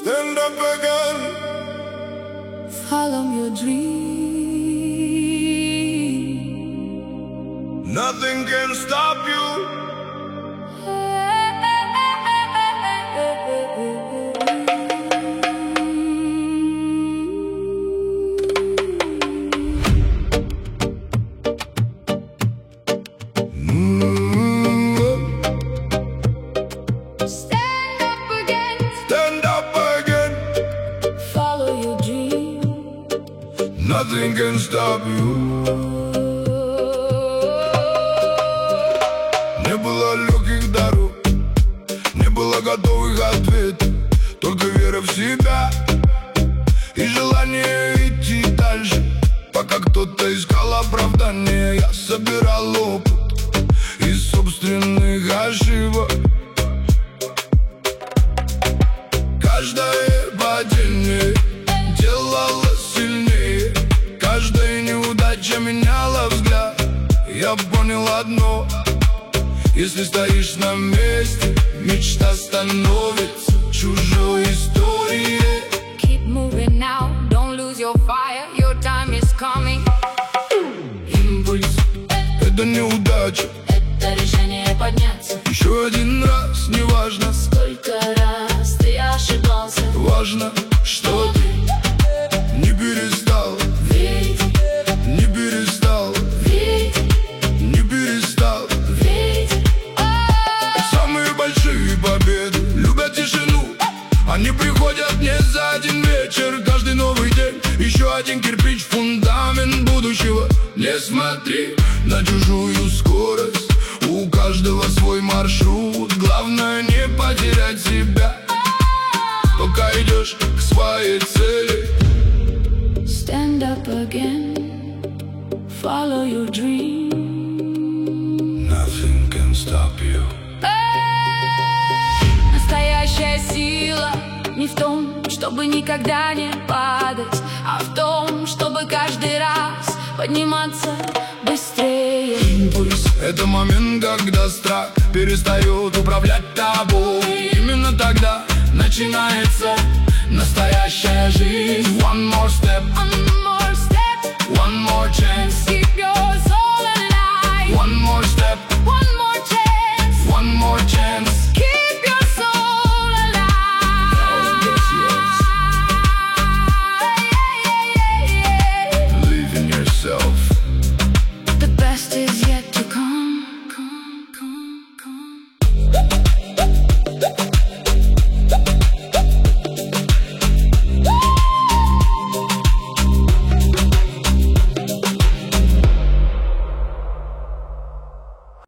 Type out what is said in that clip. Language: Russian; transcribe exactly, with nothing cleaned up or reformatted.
stand up again. Follow your dream. Nothing can stop you. Stand up again. Stand up again. Follow your dream. Nothing can stop you. Не было легких дорог, не было готовых ответов, только вера в себя и желание идти дальше. Пока кто-то искал оправдания, я собирал опыт из собственных ошибок. Каждое падение делало сильнее, каждая неудача меняла взгляд. Я понял одно: если стоишь на месте, мечта становится чужой историей. Keep moving now, don't lose your fire, your time is coming. Импульс — это неудача, Это решение подняться. еще один раз, неважно, Сколько раз ты ошибался, важно, что ты не перестал, верить, не перестал, верить, не перестал. верить. Самые большие победы любят тишину, они приходят не за один вечер. Каждый новый день — еще один кирпич, фундамент будущего. Не смотри на чужую скорость, у каждого свой маршрут. Главное не потерять себя, пока идешь к своей цели. Stand up again, follow your dream. Nothing can stop you. Настоящая сила не в том, чтобы никогда не падать, а в том, чтобы каждый раз подниматься быстрее. Импульс — это момент, когда страх перестает управлять тобой. Именно тогда начинается настоящая жизнь. One more step, One more step, one more chance.